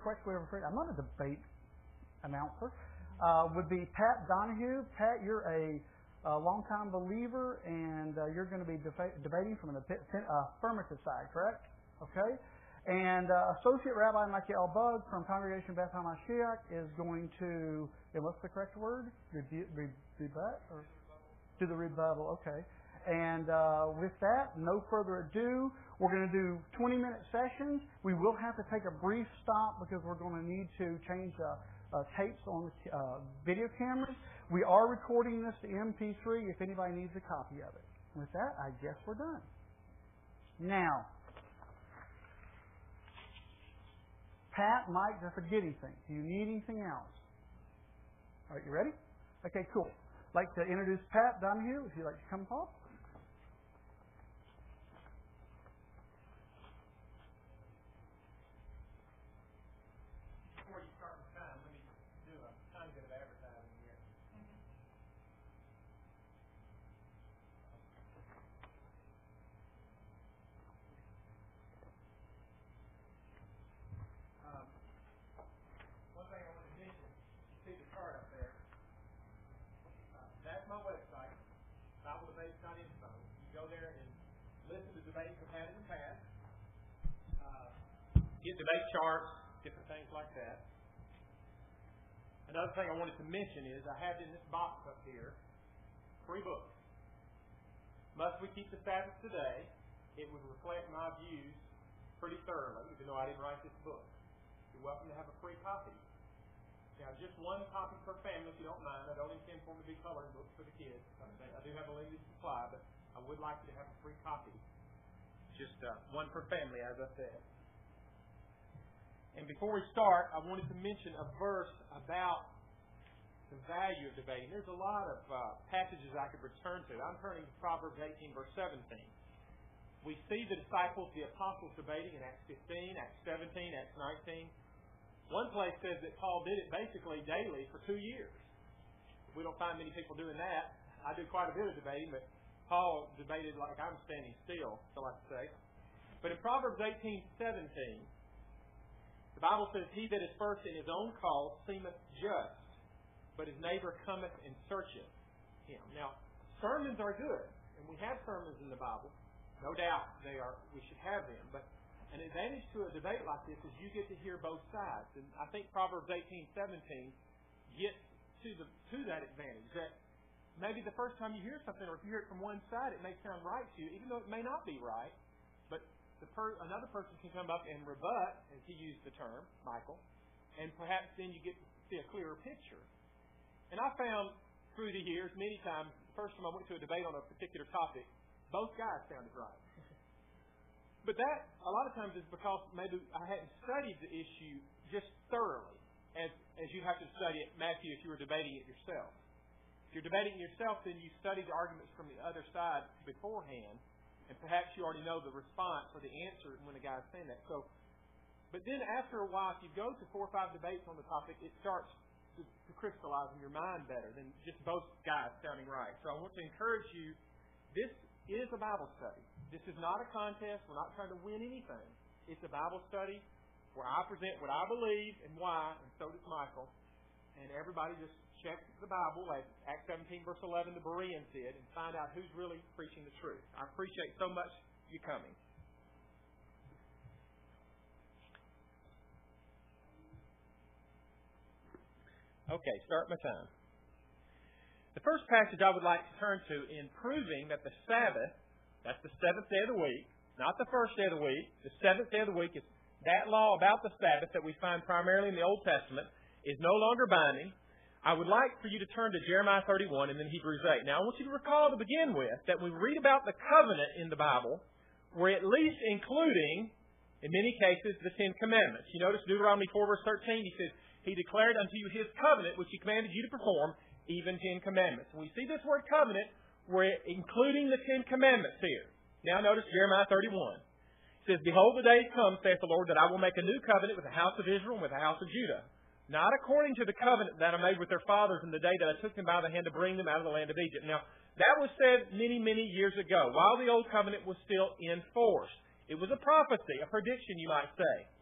correctly referred, I'm not a debate announcer, would be Pat Donahue. Pat, you're a longtime believer, and you're going to be debating from an affirmative side, correct? Okay. And Associate Rabbi Michael Bug from Congregation Beth HaMashiach is going to, and what's the correct word? Rebut? Or do the rebuttal, okay. And with that, no further ado, we're going to do 20-minute sessions. We will have to take a brief stop because we're going to need to change tapes on the video cameras. We are recording this to MP3 if anybody needs a copy of it. With that, I guess we're done. Now, Pat, Mike, did I forget anything? Do you need anything else? All right, you ready? Okay, cool. I'd like to introduce Pat Donahue, if you'd like to come up. Before you start with time, let me do a tiny bit of advertising here. One thing I want to mention, you see the chart up there. That's my website, BibleDebates.info. You go there and listen to debates I've had in the past. Get debate charts, different things like that. Another thing I wanted to mention is I have in this box up here 3 books. Must We Keep the Sabbath Today? It would reflect my views pretty thoroughly, even though I didn't write this book. You're welcome to have a free copy. Now, just 1 copy per family, if you don't mind. I don't intend for them to be colored books for the kids. I do have a limited supply, but I would like you to have a free copy. Just 1 per family, as I said. And before we start, I wanted to mention a verse about the value of debating. There's a lot of passages I could return to. I'm turning to Proverbs 18, verse 17. We see the disciples, the apostles, debating in Acts 15, Acts 17, Acts 19. One place says that Paul did it basically daily for 2 years. We don't find many people doing that. I do quite a bit of debating, but Paul debated like I'm standing still, so I say. But in Proverbs 18:17, the Bible says, "He that is first in his own cause seemeth just, but his neighbor cometh and searcheth him." Now, sermons are good, and we have sermons in the Bible. No doubt we should have them, but an advantage to a debate like this is you get to hear both sides. And I think Proverbs 18:17 gets to that advantage. That maybe the first time you hear something, or if you hear it from one side, it may sound right to you, even though it may not be right. But another person can come up and rebut, as he used the term, Michael, and perhaps then you get to see a clearer picture. And I found through the years, many times, the first time I went to a debate on a particular topic, both guys sounded right. But that, a lot of times, is because maybe I hadn't studied the issue just thoroughly, as you have to study it, Matthew, if you were debating it yourself. If you're debating it yourself, then you study the arguments from the other side beforehand, and perhaps you already know the response or the answer when the guy's saying that. But then after a while, if you go to 4 or 5 debates on the topic, it starts to crystallize in your mind better than just both guys sounding right. So I want to encourage you, this is a Bible study. This is not a contest. We're not trying to win anything. It's a Bible study where I present what I believe and why, and so does Michael. And everybody just check the Bible, like Acts 17, verse 11, the Bereans did, and find out who's really preaching the truth. I appreciate so much you coming. Okay, start my time. The first passage I would like to turn to in proving that the Sabbath, that's the 7th day of the week, not the first day of the week, the 7th day of the week, is that law about the Sabbath that we find primarily in the Old Testament is no longer binding. I would like for you to turn to Jeremiah 31 and then Hebrews 8. Now, I want you to recall to begin with that we read about the covenant in the Bible, we're at least including, in many cases, the 10 Commandments. You notice Deuteronomy 4, verse 13, he says, "He declared unto you His covenant, which He commanded you to perform, even 10 Commandments." And we see this word covenant, we're including the 10 Commandments here. Now notice Jeremiah 31. It says, "Behold, the days come, saith the Lord, that I will make a new covenant with the house of Israel and with the house of Judah. Not according to the covenant that I made with their fathers in the day that I took them by the hand to bring them out of the land of Egypt." Now, that was said many, many years ago, while the old covenant was still in force. It was a prophecy, a prediction, you might say.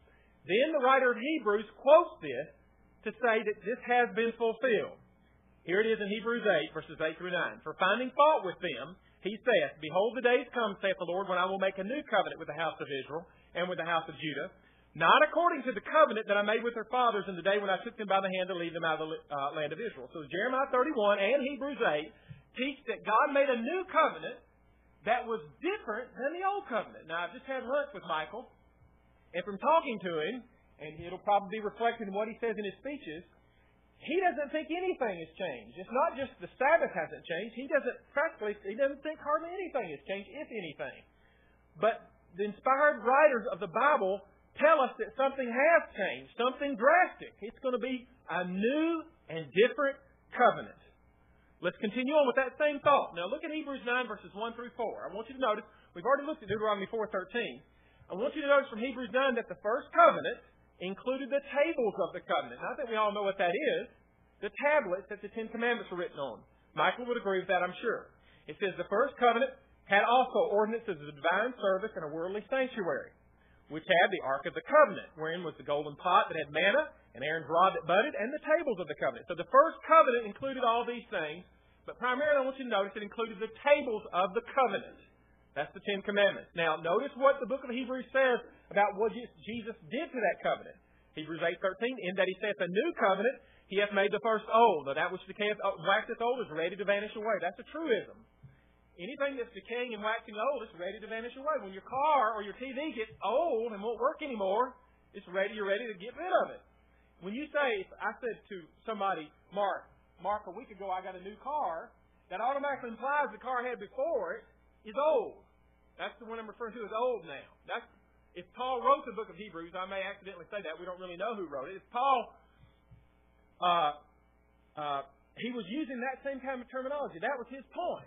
Then the writer of Hebrews quotes this to say that this has been fulfilled. Here it is in Hebrews 8, verses 8 through 9. For finding fault with them, he saith, Behold, the days come, saith the Lord, when I will make a new covenant with the house of Israel and with the house of Judah, not according to the covenant that I made with their fathers in the day when I took them by the hand to lead them out of the land of Israel. So Jeremiah 31 and Hebrews 8 teach that God made a new covenant that was different than the old covenant. Now, I've just had lunch with Michael, and from talking to him, and it'll probably be reflected in what he says in his speeches, he doesn't think anything has changed. It's not just the Sabbath hasn't changed. He doesn't think hardly anything has changed, if anything. But the inspired writers of the Bible tell us that something has changed, something drastic. It's going to be a new and different covenant. Let's continue on with that same thought. Now look at Hebrews 9, verses 1 through 4. I want you to notice, we've already looked at Deuteronomy 4:13. I want you to notice from Hebrews 9 that the first covenant included the tables of the covenant. Now, I think we all know what that is. The tablets that the Ten Commandments were written on. Michael would agree with that, I'm sure. It says the first covenant had also ordinances of divine service and a worldly sanctuary, which had the Ark of the Covenant, wherein was the golden pot that had manna, and Aaron's rod that budded, and the tables of the covenant. So the first covenant included all these things, but primarily I want you to notice it included the tables of the covenant. That's the Ten Commandments. Now, notice what the book of Hebrews says about what Jesus did to that covenant. Hebrews 8:13, in that he saith, a new covenant he hath made the first old. Now, that which decayeth, waxeth old is ready to vanish away. That's a truism. Anything that's decaying and waxing old is ready to vanish away. When your car or your TV gets old and won't work anymore, you're ready to get rid of it. When you say, I said to somebody, Mark, a week ago I got a new car, that automatically implies the car I had before it is old. That's the one I'm referring to as old now. If Paul wrote the book of Hebrews, I may accidentally say that. We don't really know who wrote it. If Paul, he was using that same kind of terminology. That was his point.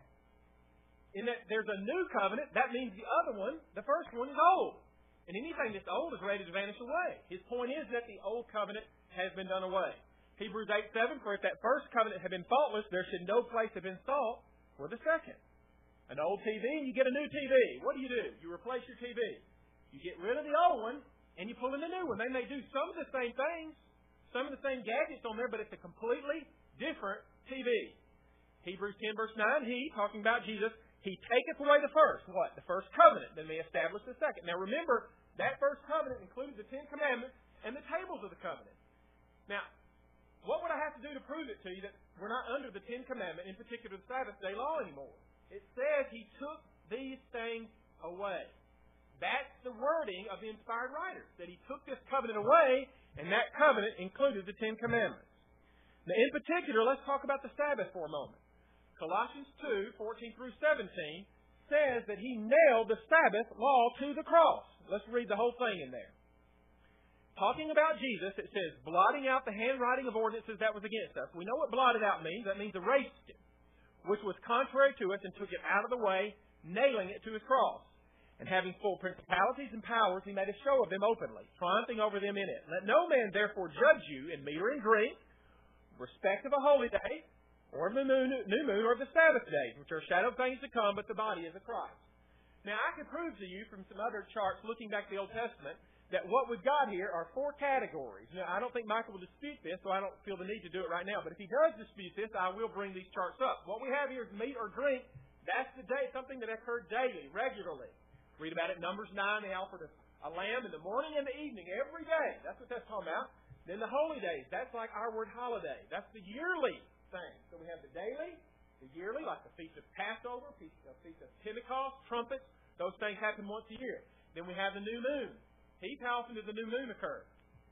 In that there's a new covenant, that means the other one, the first one, is old. And anything that's old is ready to vanish away. His point is that the old covenant has been done away. Hebrews 8:7, for if that first covenant had been faultless, there should no place have been sought for the second. An old TV and you get a new TV. What do? You replace your TV. You get rid of the old one and you pull in the new one. They may do some of the same things, some of the same gadgets on there, but it's a completely different TV. Hebrews 10 verse 9, talking about Jesus, he taketh away the first. What? The first covenant. Then may establish the second. Now remember, that first covenant included the Ten Commandments and the tables of the covenant. Now, what would I have to do to prove it to you that we're not under the Ten Commandment, in particular the Sabbath day law anymore? It says he took these things away. That's the wording of the inspired writers, that he took this covenant away, and that covenant included the Ten Commandments. Now, in particular, let's talk about the Sabbath for a moment. Colossians 2:14 through 17 says that he nailed the Sabbath law to the cross. Let's read the whole thing in there. Talking about Jesus, it says, blotting out the handwriting of ordinances that was against us. We know what blotted out means. That means erased it, which was contrary to us, and took it out of the way, nailing it to his cross. And having full principalities and powers, he made a show of them openly, triumphing over them in it. Let no man therefore judge you in meat or in drink, respect of a holy day, or of the new moon, or of the Sabbath days, which are a shadow of things to come, but the body is of Christ. Now, I can prove to you from some other charts looking back to the Old Testament that what we've got here are 4 categories. Now, I don't think Michael will dispute this, so I don't feel the need to do it right now. But if he does dispute this, I will bring these charts up. What we have here is meat or drink. That's the day, something that occurred daily, regularly. Read about it in Numbers 9. They offered a lamb in the morning and the evening, every day. That's what that's talking about. Then the holy days. That's like our word holiday. That's the yearly thing. So we have the daily, the yearly, like the Feast of Passover, Feast of Pentecost, trumpets. Those things happen once a year. Then we have the new moon. How often does the new moon occur?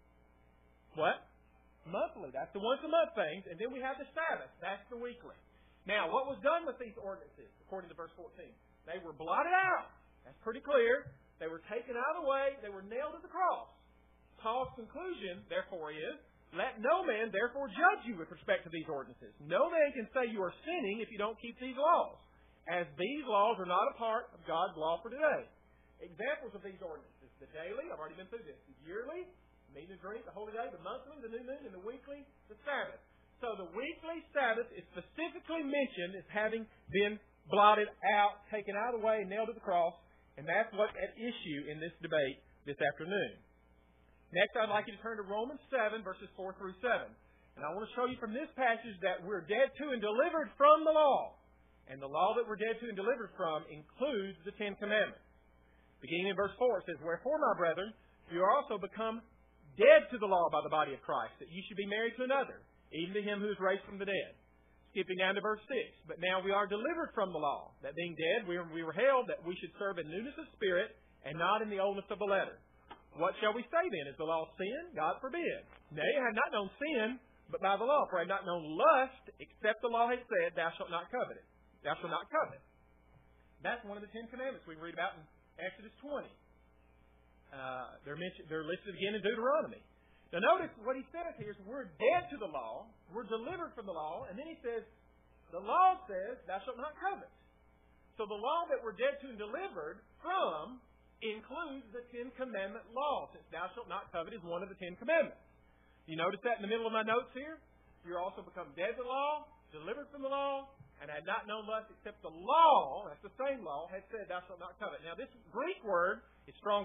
What? Monthly. That's the once-a-month things. And then we have the Sabbath. That's the weekly. Now, what was done with these ordinances, according to verse 14? They were blotted out. That's pretty clear. They were taken out of the way. They were nailed to the cross. Paul's conclusion, therefore, is, let no man therefore judge you with respect to these ordinances. No man can say you are sinning if you don't keep these laws, as these laws are not a part of God's law for today. Examples of these ordinances: the daily, I've already been through this, the yearly, meat and drink, the holy day, the monthly, the new moon, and the weekly, the Sabbath. So the weekly Sabbath is specifically mentioned as having been blotted out, taken out of the way, and nailed to the cross, and that's what's at issue in this debate this afternoon. Next, I'd like you to turn to Romans 7, verses 4 through 7. And I want to show you from this passage that we're dead to and delivered from the law. And the law that we're dead to and delivered from includes the Ten Commandments. Beginning in verse 4, it says, Wherefore, my brethren, you are also become dead to the law by the body of Christ, that ye should be married to another, even to him who is raised from the dead. Skipping down to verse 6. But now we are delivered from the law, that being dead, we were held that we should serve in newness of spirit, and not in the oldness of the letter. What shall we say then? Is the law sin? God forbid. Nay, I have not known sin, but by the law. For I have not known lust, except the law has said, Thou shalt not covet it. Thou shalt not covet. That's one of the Ten Commandments we can read about in Exodus 20. They're listed again in Deuteronomy. Now notice what he says here is we're dead to the law, we're delivered from the law, and then he says, the law says, Thou shalt not covet. So the law that we're dead to and delivered from includes the Ten Commandment law, since Thou shalt not covet is one of the Ten Commandments. You notice that in the middle of my notes here? You're also become dead to the law, delivered from the law, and had not known lust except the law, that's the same law, had said, Thou shalt not covet. Now this Greek word is Strong's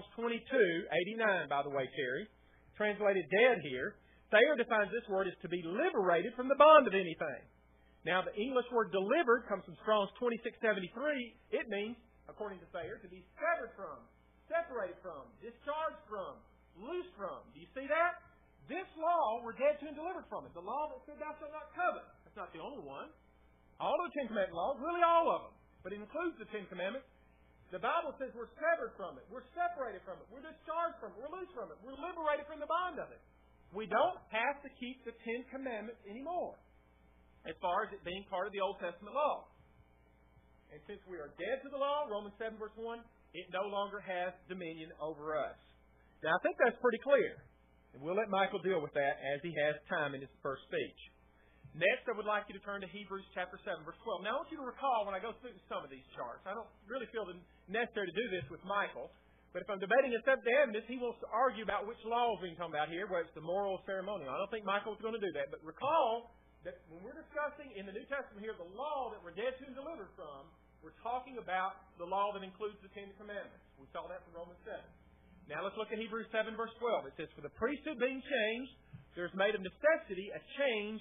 2289, by the way, Terry. Translated dead here. Thayer defines this word as to be liberated from the bond of anything. Now the English word delivered comes from Strong's 2673. It means, according to Thayer, to be severed from, separated from, discharged from, loose from. Do you see that? This law, we're dead to and delivered from it. The law that said, Thou shalt not covet. That's not the only one. All of the Ten Commandment laws, really all of them. But it includes the Ten Commandments. The Bible says we're severed from it. We're separated from it. We're discharged from it. We're loose from it. We're liberated from the bond of it. We don't have to keep the Ten Commandments anymore, as far as it being part of the Old Testament law. And since we are dead to the law, Romans 7 verse 1, it no longer has dominion over us. Now, I think that's pretty clear. And we'll let Michael deal with that as he has time in his first speech. Next, I would like you to turn to Hebrews chapter 7, verse 12. Now, I want you to recall when I go through some of these charts, I don't really feel the necessary to do this with Michael, but if I'm debating a Seventh-day Adventist, he wants to argue about which laws we're talking about here, whether it's the moral or ceremonial. I don't think Michael's going to do that, but recall that when we're discussing in the New Testament here the law that we're dead to and delivered from, we're talking about the law that includes the Ten Commandments. We saw that from Romans 7. Now let's look at Hebrews 7, verse 12. It says, For the priesthood being changed, there's made of necessity a change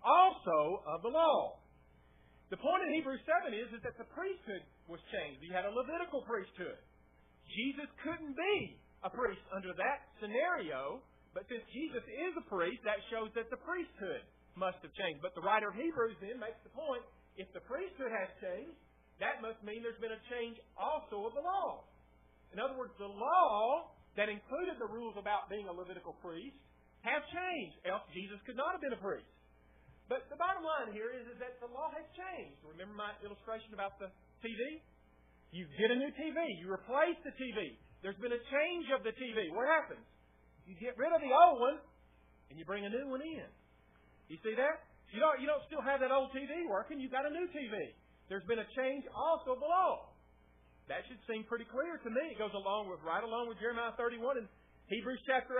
also of the law. The point in Hebrews 7 is that the priesthood was changed. You had a Levitical priesthood. Jesus couldn't be a priest under that scenario, but since Jesus is a priest, that shows that the priesthood must have changed. But the writer of Hebrews then makes the point, if the priesthood has changed, that must mean there's been a change also of the law. In other words, the law that included the rules about being a Levitical priest have changed, else Jesus could not have been a priest. But the bottom line here is that the law has changed. Remember my illustration about the TV? You get a new TV. You replace the TV. There's been a change of the TV. What happens? You get rid of the old one, and you bring a new one in. You see that? You don't still have that old TV working. You've got a new TV. There's been a change also of the law. That should seem pretty clear to me. It goes right along with Jeremiah 31 and Hebrews chapter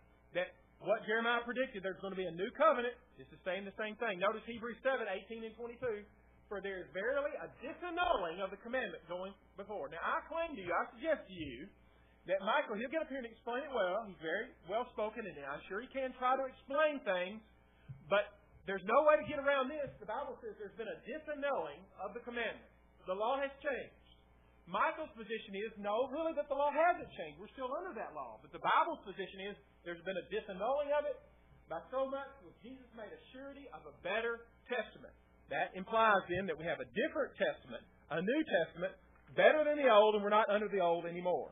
8 that what Jeremiah predicted, there's going to be a new covenant. It's the same thing. Notice Hebrews 7, 18 and 22. For there is verily a disannulling of the commandment going before. Now, I suggest to you that Michael, he'll get up here and explain it well. He's very well spoken, and I'm sure he can try to explain things. But there's no way to get around this. The Bible says there's been a disannulling of the commandment. The law has changed. Michael's position is, no, really, that the law hasn't changed. We're still under that law. But the Bible's position is, there's been a disannulling of it. By so much was Jesus made a surety of a better testament. That implies then that we have a different testament, a New Testament, better than the old, and we're not under the old anymore.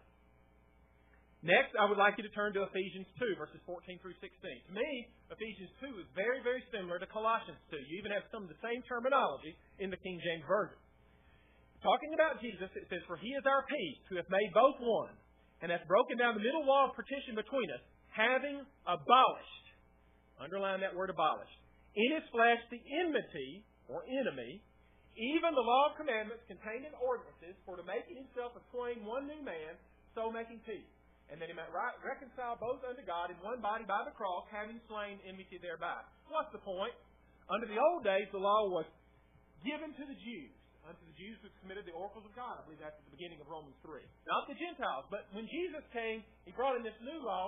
Next, I would like you to turn to Ephesians 2, verses 14 through 16. To me, Ephesians 2 is very, very similar to Colossians 2. You even have some of the same terminology in the King James Version. Talking about Jesus, it says, For He is our peace, who hath made both one, and hath broken down the middle wall of partition between us, having abolished, underline that word abolished, in His flesh the enmity, or enemy, even the law of commandments contained in ordinances, for to make in Himself a twain one new man, so making peace. And that He might reconcile both unto God in one body by the cross, having slain enmity thereby. What's the point? Under the old days, the law was given to the Jews. Unto the Jews who committed the oracles of God. I believe that's at the beginning of Romans 3. Not the Gentiles. But when Jesus came, He brought in this new law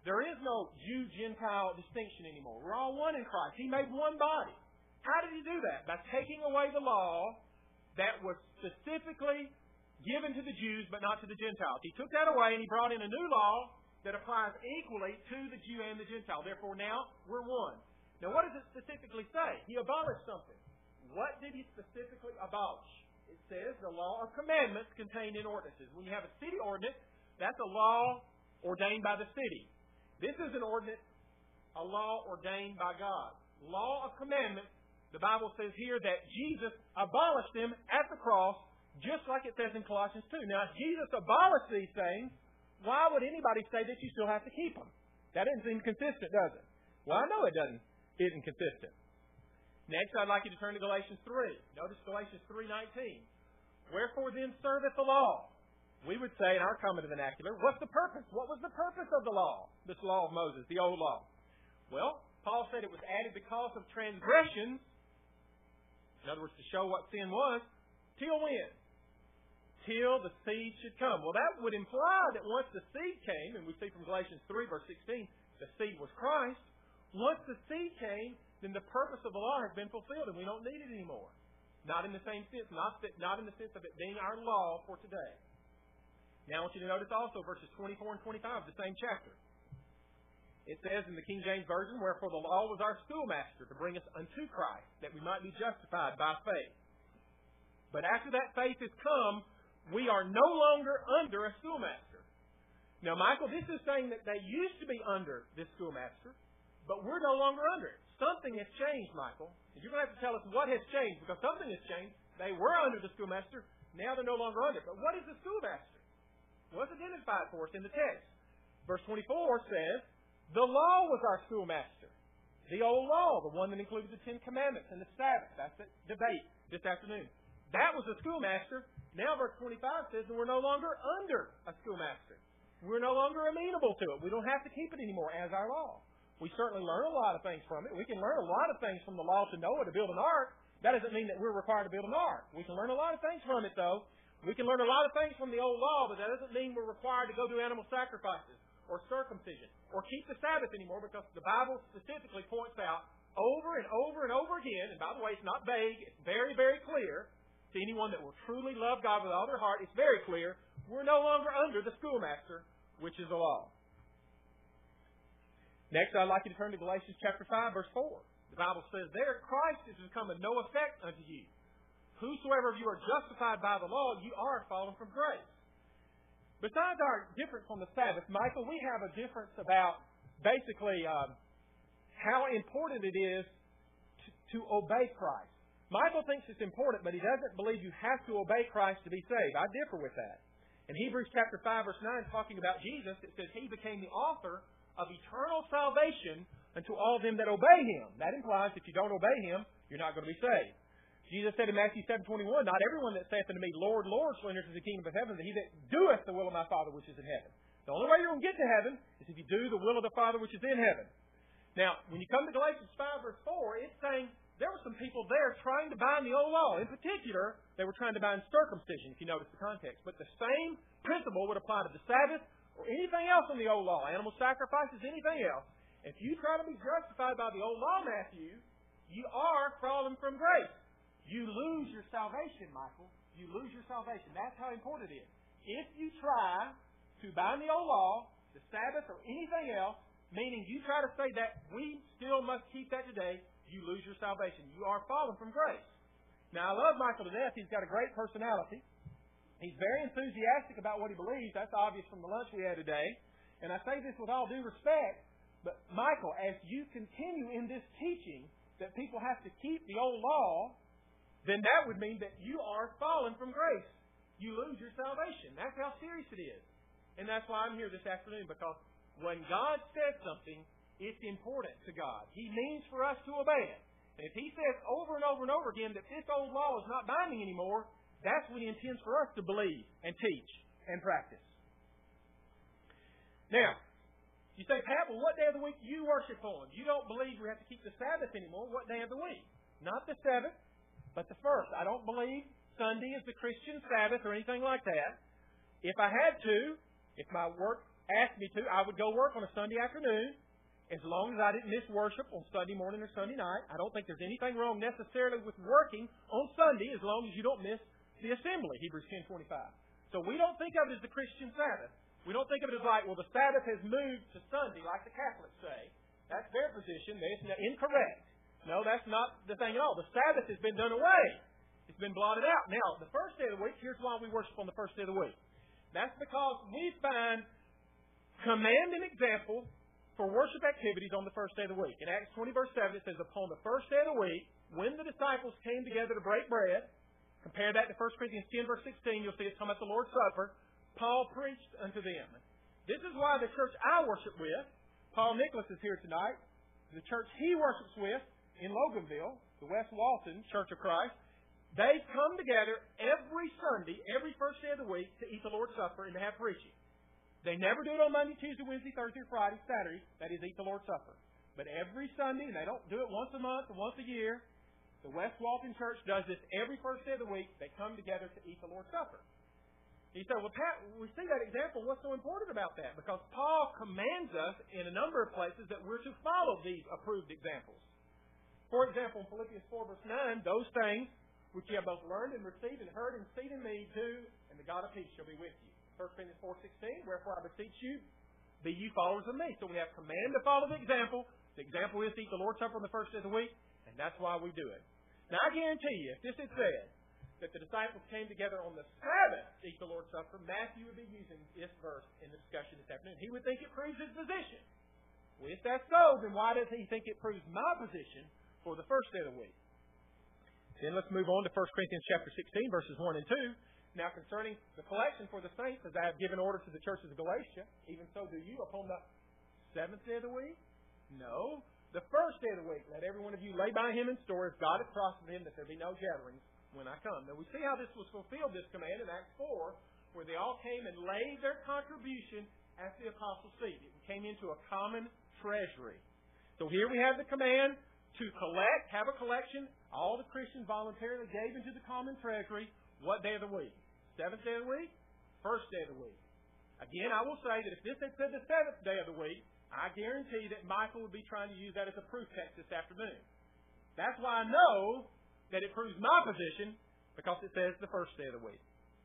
There is no Jew-Gentile distinction anymore. We're all one in Christ. He made one body. How did He do that? By taking away the law that was specifically given to the Jews but not to the Gentiles. He took that away and He brought in a new law that applies equally to the Jew and the Gentile. Therefore, now we're one. Now, what does it specifically say? He abolished something. What did He specifically abolish? It says the law of commandments contained in ordinances. When you have a city ordinance, that's a law ordained by the city. This is an ordinance, a law ordained by God. Law of commandments, the Bible says here that Jesus abolished them at the cross, just like it says in Colossians 2. Now, if Jesus abolished these things, why would anybody say that you still have to keep them? That doesn't seem consistent, does it? Well, I know it isn't consistent. Next, I'd like you to turn to Galatians 3. Notice Galatians 3:19. Wherefore then serveth the law? We would say in our common vernacular, what's the purpose? What was the purpose of the law? This law of Moses, the old law. Well, Paul said it was added because of transgressions. In other words, to show what sin was. Till when? Till the seed should come. Well, that would imply that once the seed came, and we see from Galatians 3, verse 16, the seed was Christ. Once the seed came, then the purpose of the law has been fulfilled, and we don't need it anymore. Not in the same sense, not in the sense of it being our law for today. Now I want you to notice also verses 24 and 25 of the same chapter. It says in the King James Version, wherefore the law was our schoolmaster to bring us unto Christ, that we might be justified by faith. But after that faith has come, we are no longer under a schoolmaster. Now, Michael, this is saying that they used to be under this schoolmaster, but we're no longer under it. Something has changed, Michael. And you're going to have to tell us what has changed, because something has changed. They were under the schoolmaster. Now they're no longer under it. But what is the schoolmaster? Well, it's identified for us in the text. Verse 24 says, the law was our schoolmaster. The old law, the one that included the Ten Commandments and the Sabbath. That's the debate this afternoon. That was the schoolmaster. Now verse 25 says that we're no longer under a schoolmaster. We're no longer amenable to it. We don't have to keep it anymore as our law. We certainly learn a lot of things from it. We can learn a lot of things from the law to Noah to build an ark. That doesn't mean that we're required to build an ark. We can learn a lot of things from it, though. We can learn a lot of things from the old law, but that doesn't mean we're required to go do animal sacrifices or circumcision or keep the Sabbath anymore, because the Bible specifically points out over and over and over again, and by the way, it's not vague, it's very, very clear to anyone that will truly love God with all their heart. It's very clear. We're no longer under the schoolmaster, which is the law. Next, I'd like you to turn to Galatians chapter 5, verse 4. The Bible says there, Christ is become of no effect unto you. Whosoever of you are justified by the law, you are fallen from grace. Besides our difference on the Sabbath, Michael, we have a difference about basically how important it is to obey Christ. Michael thinks it's important, but he doesn't believe you have to obey Christ to be saved. I differ with that. In Hebrews chapter 5, verse 9, talking about Jesus, it says He became the author of eternal salvation unto all them that obey Him. That implies if you don't obey Him, you're not going to be saved. Jesus said in Matthew 7:21, not everyone that saith unto me, Lord, Lord, shall enter into the kingdom of heaven, but he that doeth the will of my Father which is in heaven. The only way you're going to get to heaven is if you do the will of the Father which is in heaven. Now, when you come to Galatians 5, verse 4, it's saying there were some people there trying to bind the old law. In particular, they were trying to bind circumcision, if you notice the context. But the same principle would apply to the Sabbath or anything else in the old law, animal sacrifices, anything else. If you try to be justified by the old law, Matthew, you are fallen from grace. You lose your salvation, Michael. You lose your salvation. That's how important it is. If you try to bind the old law, the Sabbath, or anything else, meaning you try to say that we still must keep that today, you lose your salvation. You are fallen from grace. Now, I love Michael to death. He's got a great personality. He's very enthusiastic about what he believes. That's obvious from the lunch we had today. And I say this with all due respect, but Michael, as you continue in this teaching that people have to keep the old law, then that would mean that you are fallen from grace. You lose your salvation. That's how serious it is. And that's why I'm here this afternoon, because when God says something, it's important to God. He means for us to obey it. And if He says over and over and over again that this old law is not binding anymore, that's what He intends for us to believe and teach and practice. Now, you say, Pat, well, what day of the week do you worship on? You don't believe we have to keep the Sabbath anymore. What day of the week? Not the seventh, but the first. I don't believe Sunday is the Christian Sabbath or anything like that. If I had to, if my work asked me to, I would go work on a Sunday afternoon as long as I didn't miss worship on Sunday morning or Sunday night. I don't think there's anything wrong necessarily with working on Sunday as long as you don't miss the assembly, Hebrews 10:25. So we don't think of it as the Christian Sabbath. We don't think of it as like, well, the Sabbath has moved to Sunday like the Catholics say. That's their position. It's incorrect. No, that's not the thing at all. The Sabbath has been done away. It's been blotted out. Now, the first day of the week, here's why we worship on the first day of the week. That's because we find command and example for worship activities on the first day of the week. In Acts 20, verse 7, it says, upon the first day of the week, when the disciples came together to break bread, compare that to 1 Corinthians 10, verse 16, you'll see it's talking about the Lord's Supper, Paul preached unto them. This is why the church I worship with, Paul Nicholas is here tonight, the church he worships with in Loganville, the West Walton Church of Christ, they come together every Sunday, every first day of the week, to eat the Lord's Supper and to have preaching. They never do it on Monday, Tuesday, Wednesday, Thursday, Friday, Saturday. That is, eat the Lord's Supper. But every Sunday, and they don't do it once a month or once a year, the West Walton Church does this every first day of the week. They come together to eat the Lord's Supper. You say, well, Pat, we see that example. What's so important about that? Because Paul commands us in a number of places that we're to follow these approved examples. For example, in Philippians 4, verse 9, those things which you have both learned and received and heard and seen in me, do, and the God of peace shall be with you. 1 Corinthians 4:16, wherefore I beseech you, be you followers of me. So we have command to follow the example. The example is to eat the Lord's Supper on the first day of the week, and that's why we do it. Now, I guarantee you, if this had said that the disciples came together on the Sabbath to eat the Lord's Supper, Matthew would be using this verse in the discussion this afternoon. He would think it proves his position. Well, if that's so, then why does he think it proves my position for the first day of the week? Then let's move on to 1 Corinthians chapter 16, verses 1 and 2. Now, concerning the collection for the saints, as I have given order to the churches of Galatia, even so do you upon the seventh day of the week? No. The first day of the week, let every one of you lay by him in store, if God has prospered him, that there be no gatherings when I come. Now, we see how this was fulfilled, this command, in Acts 4, where they all came and laid their contribution at the apostles' feet. It came into a common treasury. So here we have the command to collect, have a collection. All the Christians voluntarily gave into the common treasury. What day of the week? Seventh day of the week? First day of the week. Again, I will say that if this had said the seventh day of the week, I guarantee that Michael would be trying to use that as a proof text this afternoon. That's why I know that it proves my position, because it says the first day of the week.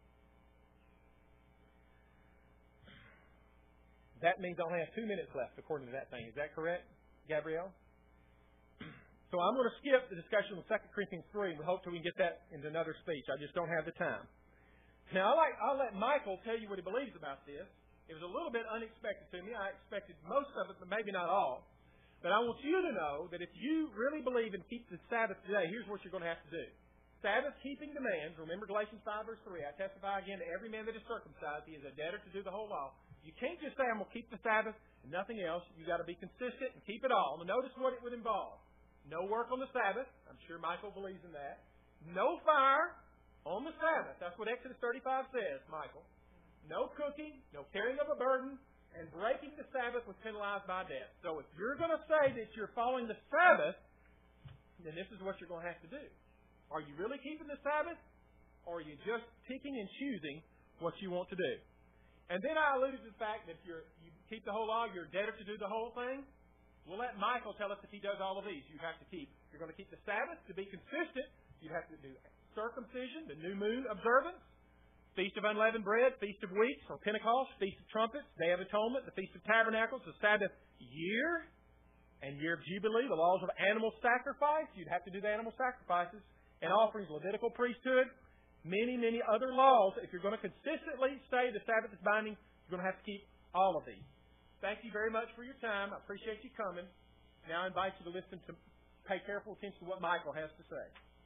That means I only have 2 minutes left, according to that thing. Is that correct, Gabrielle? So I'm going to skip the discussion with 2 Corinthians 3. We hope that we can get that into another speech. I just don't have the time. Now, I'll let Michael tell you what he believes about this. It was a little bit unexpected to me. I expected most of it, but maybe not all. But I want you to know that if you really believe in keep the Sabbath today, here's what you're going to have to do. Sabbath-keeping demands, remember Galatians 5, verse 3, I testify again to every man that is circumcised, he is a debtor to do the whole law. You can't just say, I'm going to keep the Sabbath and nothing else. You've got to be consistent and keep it all. Now, notice what it would involve. No work on the Sabbath. I'm sure Michael believes in that. No fire on the Sabbath. That's what Exodus 35 says, Michael. No cooking, no carrying of a burden, and breaking the Sabbath was penalized by death. So if you're going to say that you're following the Sabbath, then this is what you're going to have to do. Are you really keeping the Sabbath, or are you just picking and choosing what you want to do? And then I alluded to the fact that if you keep the whole law, you're a debtor to do the whole thing. We'll let Michael tell us if he does all of these. You have to keep. You're going to keep the Sabbath to be consistent. You have to do circumcision, the new moon observance, Feast of Unleavened Bread, Feast of Weeks, or Pentecost, Feast of Trumpets, Day of Atonement, the Feast of Tabernacles, the Sabbath year, and Year of Jubilee, the laws of animal sacrifice. You'd have to do the animal sacrifices and offerings, Levitical priesthood, many, many other laws. If you're going to consistently say the Sabbath is binding, you're going to have to keep all of these. Thank you very much for your time. I appreciate you coming. Now I invite you to pay careful attention to what Michael has to say.